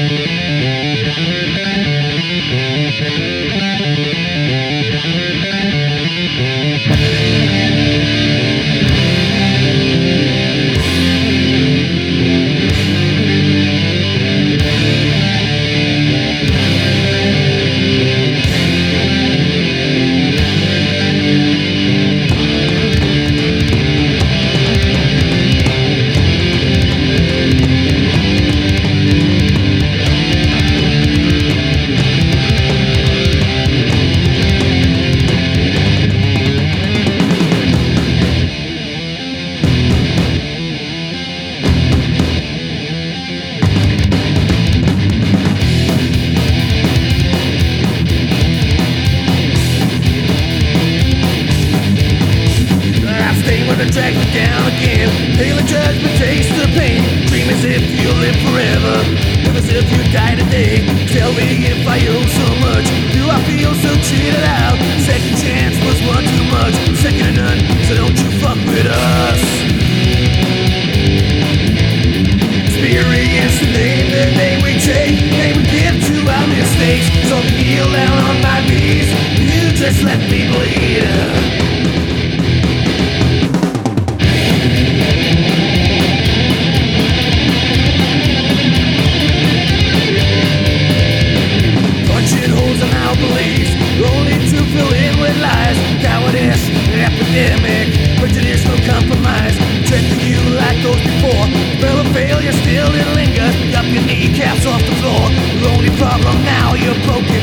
Drag me down again. Hail the judgment, taste the pain. Dream as if you live forever. Live as if you die today. Tell me if I owe so much. Do I feel so cheated out? Second chance was one too much. Second to none, so don't you fuck with us. Experience the name we take. Name we give to our mistakes. So I kneel down on my knees. You just let me bleed. Prejudice, no compromise. Treading you like those before. Smell of failure still it lingers. Up your kneecaps off the floor. Your only problem now, you're broken